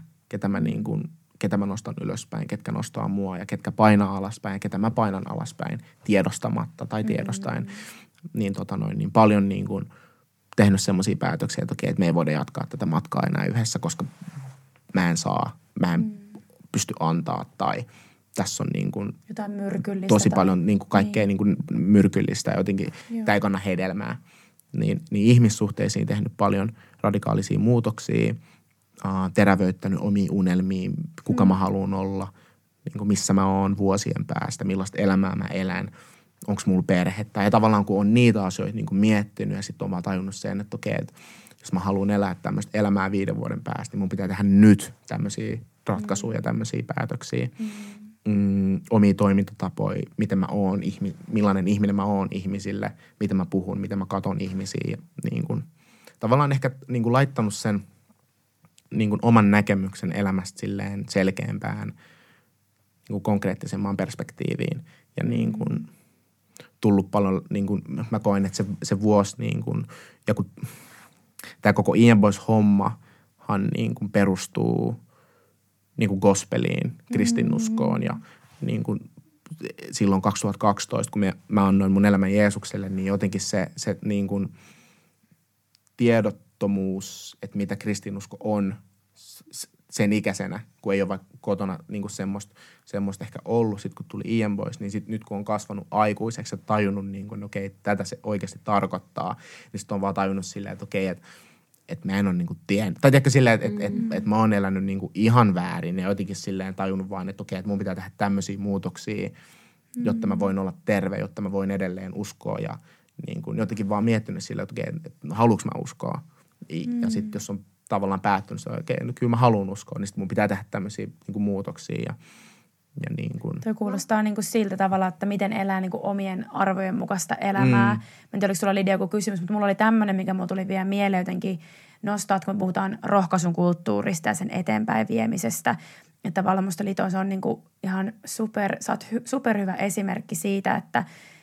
ketä mä nostan ylöspäin, ketkä nostaa mua ja ketkä painaa alaspäin ja ketä mä painan alaspäin tiedostamatta tai tiedostaen. Niin paljon niin kuin tehnyt semmoisia päätöksiä, että okei, että me ei voida jatkaa tätä matkaa enää yhdessä, koska mä en pysty antaa tai tässä on niin kuin jotain myrkyllistä tosi paljon niin kuin kaikkea niin kuin myrkyllistä ja jotenkin tämä ei kanna hedelmää. Niin ihmissuhteisiin tehnyt paljon radikaalisia muutoksia, terävöittänyt omia unelmia, kuka mä haluan olla, niin kuin missä mä oon vuosien päästä, millaista elämää mä elän, onko mulla perhettä. Ja tavallaan kun on niitä asioita niin kuin miettinyt ja sitten on vaan tajunnut sen, että okei, että jos mä haluan elää tämmöistä elämää 5 vuoden päästä, niin mun pitää tehdä nyt tämmöisiä ratkaisuja, tämmöisiä päätöksiä. Omia toimintatapoja, miten mä oon, millainen ihminen mä oon ihmisille, miten mä puhun, miten mä katon ihmisiä. Niin kun, tavallaan ehkä niin kun laittanut sen niin kun oman näkemyksen elämästä silleen selkeämpään, niin kun konkreettisempaan perspektiiviin. Ja niin kun tullut paljon, niin kun mä koen, että se vuosi, niin kun, ja kun tämä koko Ian Boys-hommahan niin kun perustuu niin kuin gospeliin, kristinuskoon ja niin kuin silloin 2012, kun mä annoin mun elämän Jeesukselle, niin jotenkin se niin kuin tiedottomuus, että mitä kristinusko on sen ikäisenä, kun ei ole vaikka kotona niin kuin semmoista ehkä ollut, sitten kun tuli Ian Boys, niin sit nyt kun on kasvanut aikuiseksi ja tajunnut, niin kuin, okei, tätä se oikeasti tarkoittaa, niin sitten on vaan tajunnut silleen, että okei, että mä en ole niinku tiennyt. Tai tiedätkö silleen, että mä oon elänyt niinku ihan väärin ja jotenkin silleen tajunnut vaan, että okei, että mun pitää tehdä tämmöisiä muutoksia jotta mä voin olla terve, jotta mä voin edelleen uskoa ja niin kuin jotenkin vaan miettinyt sillä, että haluanko mä uskoa. Ja sitten jos on tavallaan päättynyt, että no kyllä mä haluan uskoa, niin sitten mun pitää tehdä tämmöisiä niin kuin muutoksia ja niin kuin. Tuo kuulostaa niin kuin siltä tavalla, että miten elää niin kuin omien arvojen mukaista elämää. Mä en tiedä, oliko sulla Lidia joku kysymys, mutta mulla oli tämmöinen, mikä mulla tuli vielä mieleen jotenkin nostaa, että kun me puhutaan rohkaisun kulttuurista ja sen eteenpäin viemisestä. Että tavallaan musta Lito, se on niin kuin ihan sä oot superhyvä esimerkki siitä, että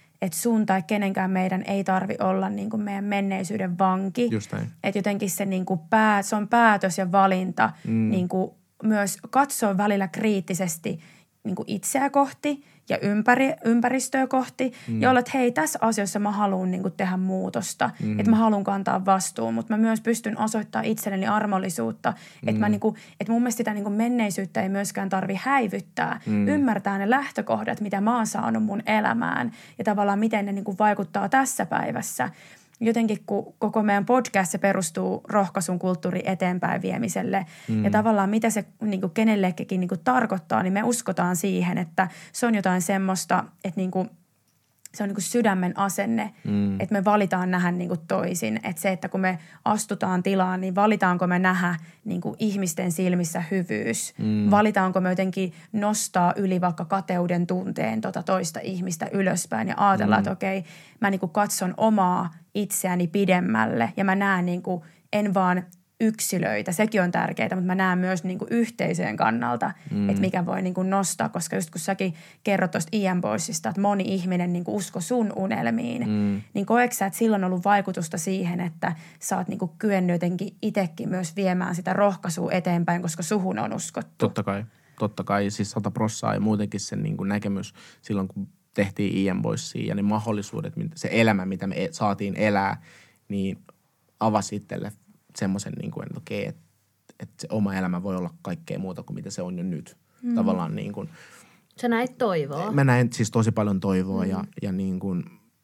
sun tai kenenkään meidän ei tarvi olla niin kuin meidän menneisyyden vanki. Just näin. Että jotenkin se, niin kuin se on päätös ja valinta niin kuin myös katsoa välillä kriittisesti niin kuin itseä kohti ja ympäristöä kohti. Ja olla, että hei, tässä asiassa mä haluan niin kuin tehdä muutosta. Että mä haluan kantaa vastuun, mutta mä myös pystyn osoittamaan itselleni armollisuutta. Että mä niin kuin, että mun mielestä sitä niin kuin menneisyyttä ei myöskään tarvi häivyttää. Ymmärtää ne lähtökohdat, mitä mä oon saanut mun elämään. Ja tavallaan miten ne niin kuin vaikuttaa tässä päivässä. Jotenkin, kun koko meidän podcast se perustuu rohkaisun kulttuuri eteenpäin viemiselle ja tavallaan mitä se niin kuin kenellekin niin kuin tarkoittaa, niin me uskotaan siihen, että se on jotain semmoista, että niin kuin, se on niin kuin sydämen asenne, että me valitaan nähdä niin kuin toisin. Että se, että kun me astutaan tilaan, niin valitaanko me nähdä niin kuin ihmisten silmissä hyvyys? Valitaanko me jotenkin nostaa yli vaikka kateuden tunteen toista ihmistä ylöspäin ja ajatella, että okei, mä niin kuin katson omaa itseäni pidemmälle ja mä näen niin kuin, en vaan yksilöitä, sekin on tärkeää, mutta mä näen myös niin kuin yhteisöjen kannalta, että mikä voi niin kuin nostaa, koska just kun säkin kerrot tuosta Ian Boysista, että moni ihminen niin kuin usko sun unelmiin, niin koetko sä, että sillä on ollut vaikutusta siihen, että sä oot niin kuin kyennyt jotenkin itsekin myös viemään sitä rohkaisua eteenpäin, koska suhun on uskottu? Totta kai, siis 100% ja muutenkin sen niin kuin näkemys silloin, kun tehtiin Ian Boysia ja ne mahdollisuudet, se elämä, mitä me saatiin elää, niin avasi itselle semmoisen, niin kuin, että okei, että se oma elämä voi olla kaikkea muuta kuin mitä se on jo nyt. Tavallaan niin kuin. Sä näit toivoa? Mä näin siis tosi paljon toivoa ja niin kuin,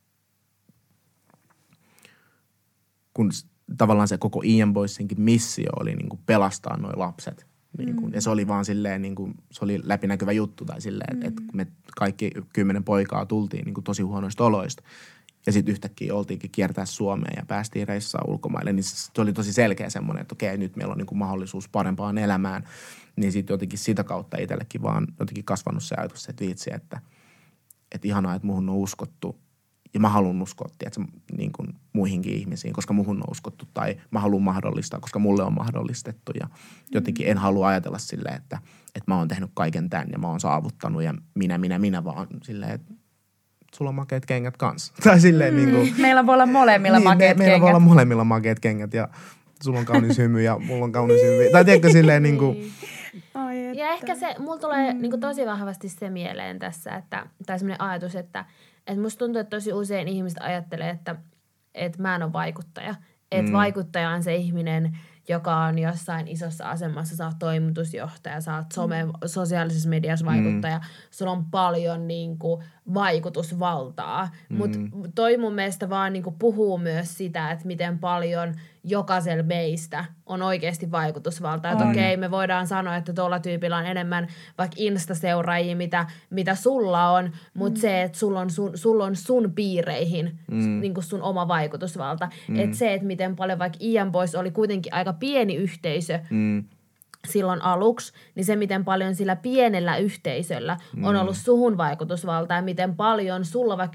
kun tavallaan se koko Ian Boysinkin missio oli niin kuin pelastaa nuo lapset. Niin kuin, ja se oli vaan silleen, niin kuin, se oli läpinäkyvä juttu tai silleen, että me kaikki 10 poikaa tultiin niin kuin tosi huonoista oloista. Ja sitten yhtäkkiä oltiinkin kiertää Suomea ja päästiin reissaa ulkomaille. Niin se oli tosi selkeä semmoinen, että okei, nyt meillä on niinku mahdollisuus parempaan elämään. Niin sitten jotenkin sitä kautta itsellekin vaan jotenkin kasvanut se ajatus, että viitsi, että ihanaa, että muhun on uskottu. Ja mä haluan uskoa, että niin kuin muihinkin ihmisiin, koska muhun on uskottu. Tai mä haluan mahdollistaa, koska mulle on mahdollistettu. Ja jotenkin en halua ajatella silleen, että mä oon tehnyt kaiken tämän ja mä oon saavuttanut. Ja minä vaan silleen, että sulla on makeat kengät kanssa. Tai silleen niin kuin. Meillä voi olla molemmilla makeat kengät. Meillä voi olla molemmilla makeat kengät ja sulla on kaunis hymy ja mulla on kaunis hymy. Tai tiedätkö silleen niin kuin. Ja ehkä se, mulla tulee niin kuin tosi vahvasti se mieleen tässä, että, tai semmoinen ajatus, että musta tuntuu, että tosi usein ihmiset ajattelee, että mä en ole vaikuttaja. Että vaikuttaja on se ihminen, joka on jossain isossa asemassa, sä oot toimitusjohtaja, sä oot sosiaalisessa mediassa vaikuttaja, sulla on paljon niin kuin vaikutusvaltaa. Mutta toi mun mielestä vaan niin kuin puhuu myös sitä, että miten paljon jokaisella meistä on oikeasti vaikutusvaltaa. Että okei, me voidaan sanoa, että tuolla tyypillä on enemmän vaikka Insta-seuraajia, mitä sulla on, mutta se, että sulla on sun piireihin niin kuin sun oma vaikutusvalta. Että se, että miten paljon vaikka Ian Boys oli kuitenkin aika pieni yhteisö silloin aluksi, niin se, miten paljon sillä pienellä yhteisöllä on ollut suhun vaikutusvaltaa ja miten paljon sulla vaikka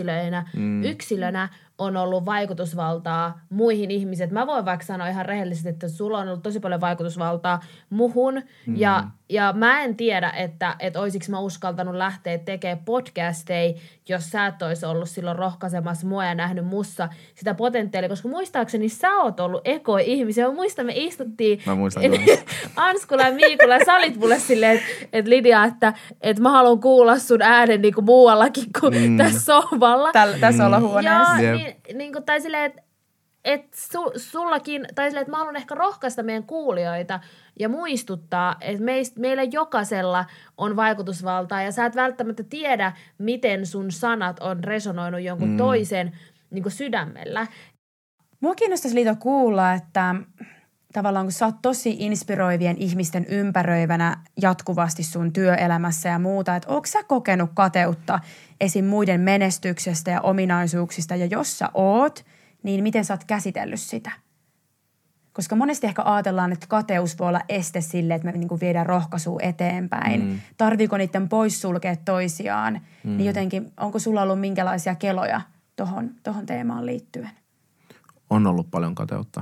yksilönä on ollut vaikutusvaltaa muihin ihmisiin. Mä voin vaikka sanoa ihan rehellisesti, että sulla on ollut tosi paljon vaikutusvaltaa muhun. Ja mä en tiedä, että olisiko mä uskaltanut lähteä tekemään podcasteja, jos sä et olisi ollut silloin rohkaisemassa mua ja nähnyt mussa sitä potentiaalia. Koska muistaakseni sä oot ollut ihmisiä. Mä muistan, me istuttiin Anskula ja Miikulla. Sä olit mulle silleen, että Lidia, että mä haluan kuulla sun äänen niinku muuallakin kuin tässä sohvalla. Tässä olohuoneessa. Niin kuin, tai silleen, että sullakin, tai silleen, että mä haluan ehkä rohkaista meidän kuulijoita ja muistuttaa, että meillä jokaisella on vaikutusvaltaa ja sä et välttämättä tiedä, miten sun sanat on resonoinut jonkun toisen niin kuin sydämellä. Mua kiinnostaisi Liito kuulla, että tavallaan kun sä oot tosi inspiroivien ihmisten ympäröivänä jatkuvasti sun työelämässä ja muuta, että ootko sä kokenut kateutta esim. Muiden menestyksestä ja ominaisuuksista, ja jos sä oot, niin miten sä oot käsitellyt sitä? Koska monesti ehkä ajatellaan, että kateus voi olla este sille, että me niin kuin viedään rohkaisua eteenpäin. Tarviiko niiden poissulkea toisiaan? Niin jotenkin, onko sulla ollut minkälaisia keloja tohon teemaan liittyen? On ollut paljon kateutta.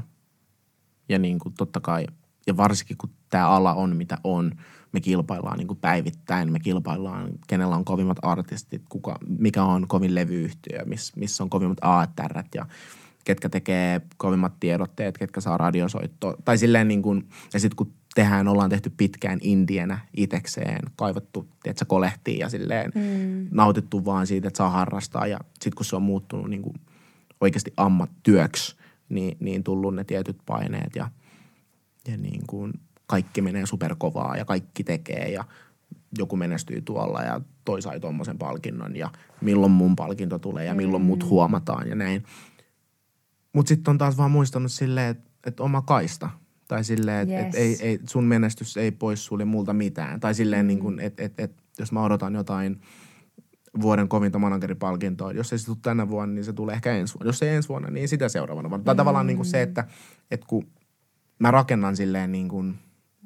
Ja niin kuin totta kai, ja varsinkin kun tämä ala on mitä on, me kilpaillaan niin kuin päivittäin. Me kilpaillaan, kenellä on kovimmat artistit, mikä on kovin levyyhtiö, missä on kovimmat AET:t ja ketkä tekee kovimmat tiedotteet, ketkä saa radiosoittoa. Tai silleen niin kuin, ja sitten kun ollaan tehty pitkään indienä itekseen, kaivattu, tiedätkö, kolehtiin ja silleen nautittu vaan siitä, että saa harrastaa. Ja sitten kun se on muuttunut niin kuin oikeasti ammattyöksi, niin tullut ne tietyt paineet ja niin kuin kaikki menee superkovaa ja kaikki tekee ja joku menestyy tuolla ja toi sai tommosen palkinnon ja milloin mun palkinto tulee ja milloin mut huomataan ja näin. Mut sitten on taas vaan muistanut silleen, että oma kaista. Tai silleen, että ei, sun menestys ei poissulje multa mitään. Tai silleen niin kuin, että jos mä odotan jotain vuoden kovinta manageripalkintoa, jos ei se tule tänä vuonna, niin se tulee ehkä ensi vuonna. Jos ei ensi vuonna, niin sitä seuraavana vuonna. Tai tavallaan niin kuin se, että kun mä rakennan silleen niin kuin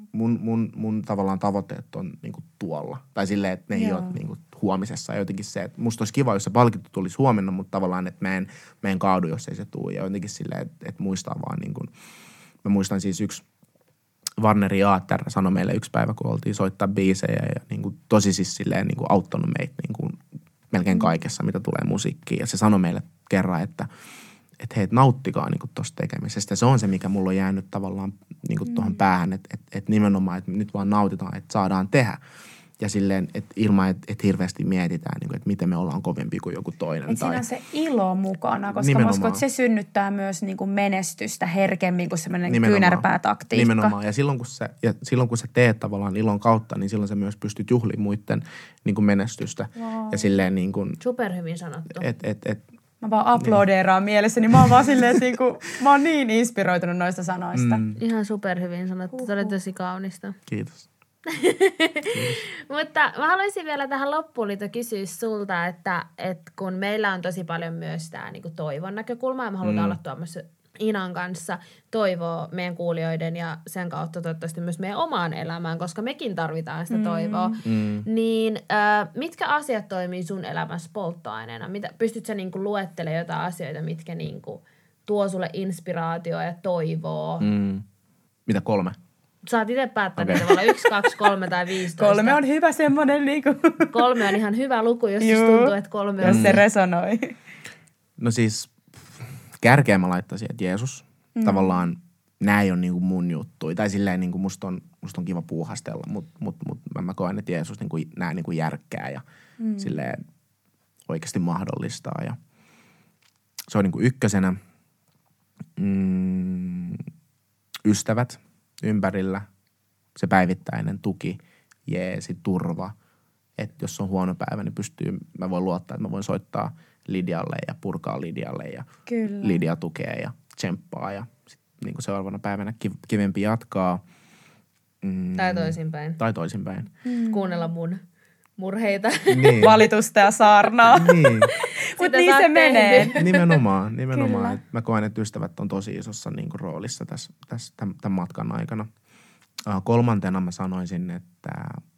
mun tavallaan tavoitteet on niin kuin tuolla. Tai silleen, että ne ei ole niin kuin huomisessa. Ja jotenkin se, että musta olisi kiva, jos se palkinto tulisi huomenna, mutta tavallaan, että mä en kaadu, jos ei se tule. Ja jotenkin silleen, että muistaa vaan niin kuin, mä muistan siis yksi Warneri AETR sanoi meille yksi päivä, kun oltiin soittaa biisejä ja niin kuin tosi siis silleen niin kuin auttanut meitä niin kuin melkein kaikessa, mitä tulee musiikkiin. Ja se sanoi meille kerran, että hei, nauttikaa niin kuin tosta tekemisestä. Se on se, mikä mulla on jäänyt tavallaan niin kuin tuohon päähän, että nimenomaan, että nyt vaan nautitaan, että saadaan tehdä. Ja silleen, että ilman, että hirveästi mietitään, niin kuin, että miten me ollaan kovempi kuin joku toinen. Että siinä on se ilo mukana, koska mä uskon, että se synnyttää myös niin kuin menestystä herkemmin kuin semmoinen kyynärpäätaktiikka. Nimenomaan. Ja silloin, kun sä teet tavallaan ilon kautta, niin silloin sä myös pystyt juhlimaan muiden niin kuin menestystä. Wow. Ja silleen niin kuin... Superhyvin sanottu. Mä vaan aplodeeraan mielessäni. Mä oon vaan silleen, että niinku, mä oon niin inspiroitunut noista sanoista. Ihan superhyvin sanottu. Se oli tosi kaunista. Kiitos. Mutta mä haluaisin vielä tähän loppuun kysyä sulta, että kun meillä on tosi paljon myös tämä niinku toivon näkökulma ja me halutaan olla tuomassa Inan kanssa toivoa meidän kuulijoiden ja sen kautta toivottavasti myös meidän omaan elämään, koska mekin tarvitaan sitä toivoa. Niin mitkä asiat toimii sun elämässä polttoaineena? Pystyt sä niinku luettelemaan jotain asioita, mitkä niinku tuo sulle inspiraatioa ja toivoa? Mitä 3? Saat itse päättää, että voi olla 1, 2, 3 tai 15. 3 on hyvä semmoinen niinku. 3 on ihan hyvä luku, jos tuntuu, että 3 on. Jos se resonoi. No siis kärkeen mä laittaisin, että Jeesus. Tavallaan nää ei ole niinku mun juttuja. Tai silleen niinku musta on kiva puuhastella, mutta mä koen, että Jeesus niinku, nää niinku järkkää ja silleen oikeasti mahdollistaa. Ja se on niinku ykkösenä. Ystävät ympärillä, se päivittäinen tuki, jeesi, turva. Että jos on huono päivä, niin mä voin luottaa, että mä voin soittaa Lidialle ja purkaa Lidialle ja Kyllä. Lidia tukee ja tsemppaa ja sit niin kuin seuraavana päivänä kivempi jatkaa. Tai toisinpäin. Kuunnella mun murheita. Niin. Valitusta ja saarnaa. Niin. Mutta niin se menee. Nimenomaan. Mä koen, että ystävät on tosi isossa niin kuin roolissa tämän matkan aikana. 3. mä sanoisin, että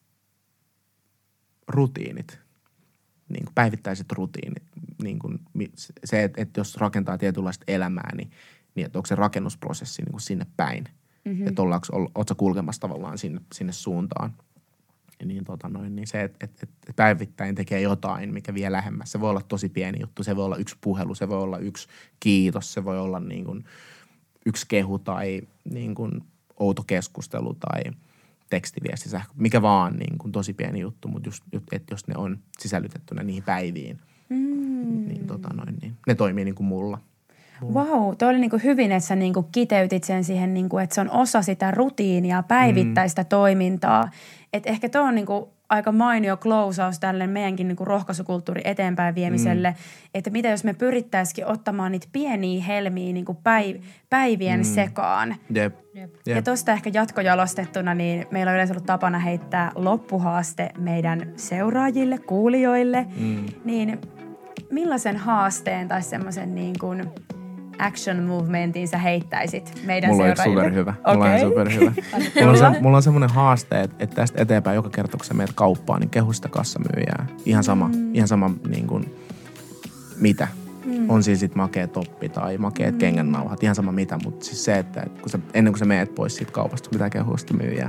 rutiinit. Niin kuin päivittäiset rutiinit. Niin kuin se, että jos rakentaa tietynlaista elämää, niin että onko se rakennusprosessi niin kuin sinne päin. Että ootko sä kulkemassa tavallaan sinne suuntaan. Niin se, että päivittäin tekee jotain, mikä vie lähemmäs. Se voi olla tosi pieni juttu, se voi olla yksi puhelu, se voi olla yksi kiitos, se voi olla niin kuin yksi kehu tai niin kuin outo keskustelu tai tekstiviesti, mikä vaan niin kuin tosi pieni juttu, mutta että jos ne on sisällytettynä niihin päiviin, niin ne toimii niin kuin mulla. Vau, toi oli niinku hyvin, että sä niinku kiteytit sen siihen, niinku, että se on osa sitä rutiinia, päivittäistä toimintaa. Että ehkä toi on niinku aika mainio klousaus tälle meidänkin niin kuin rohkaisukulttuuri eteenpäin viemiselle, että mitä jos me pyrittäisikin ottamaan niitä pieniä helmiä niin kuin päivien sekaan. Jep. Ja tuosta ehkä jatkojalostettuna, niin meillä on yleensä ollut tapana heittää loppuhaaste meidän seuraajille, kuulijoille. Niin millaisen haasteen tai semmoisen niin kuin action movementin sä heittäisit meidän seuraajille? Mulla on superhyvä. Mulla on semmoinen haaste, että tästä eteenpäin joka kerta, kun sä meet kauppaan, niin kehu sitä kassamyyjää. Ihan sama niin kuin mitä. On siis sit makea toppi tai makeet kengännauhat, ihan sama mitä, mutta siis se, että ennen kuin sä meet pois siitä kaupasta, pitää kehua sitä myyjää.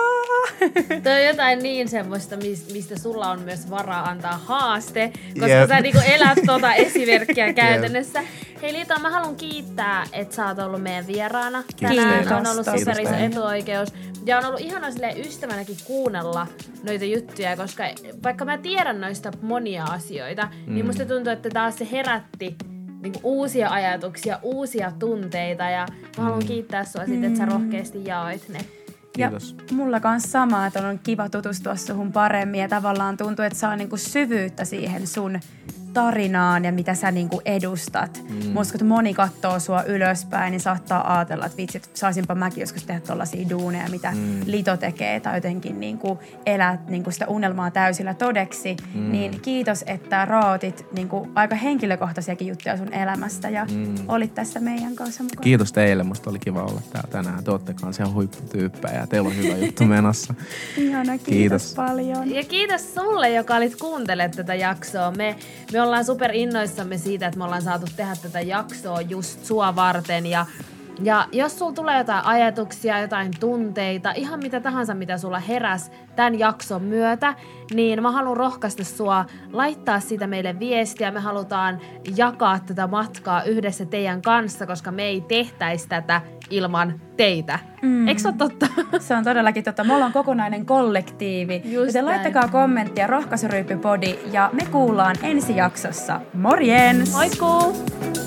Toi on jotain niin semmoista, mistä sulla on myös varaa antaa haaste, koska sä niinku elät tuota esimerkkiä käytännössä. Hei Lito, mä haluan kiittää, että sä oot ollut meidän vieraana. Tänään on ollut super iso etuoikeus. Ja on ollut ihana silleen ystävänäkin kuunnella noita juttuja, koska vaikka mä tiedän noista monia asioita, niin musta tuntuu, että taas se herätti niinku uusia ajatuksia, uusia tunteita. Ja mä haluan kiittää sua siitä, että sä rohkeasti jaoit ne. Kiitos. Ja mulla kans sama, että on kiva tutustua suhun paremmin ja tavallaan tuntuu, että saa niinku syvyyttä siihen sun tarinaan ja mitä sä niinku edustat. Musta kun moni katsoo sua ylöspäin, niin saattaa ajatella, että vitsit, saisinpa mäkin joskus tehdä tollaisia duuneja, mitä Lito tekee tai jotenkin niinku elät niinku sitä unelmaa täysillä todeksi. Niin kiitos, että raotit niinku aika henkilökohtaisiakin juttuja sun elämästä ja olit tässä meidän kanssa mukana. Kiitos teille, musta oli kiva olla täällä tänään. Te ootte kanssa ihan huipputyyppejä ja teillä on hyvä juttu menossa. Ihana, kiitos paljon. Ja kiitos sulle, joka olit kuuntelemaan tätä jaksoa. Me ollaan super innoissamme siitä, että me ollaan saatu tehdä tätä jaksoa just sua varten. Ja jos sulla tulee jotain ajatuksia, jotain tunteita, ihan mitä tahansa, mitä sulla heräs tämän jakson myötä, niin mä haluan rohkaista sua laittaa siitä meille viestiä. Me halutaan jakaa tätä matkaa yhdessä teidän kanssa, koska me ei tehtäisi tätä ilman teitä. Eikö se ole totta? Se on todellakin totta. Me ollaan kokonainen kollektiivi. Joten laittakaa kommenttia Rohkaisuryyppypodi ja me kuullaan ensi jaksossa. Morjens! Moikkuu!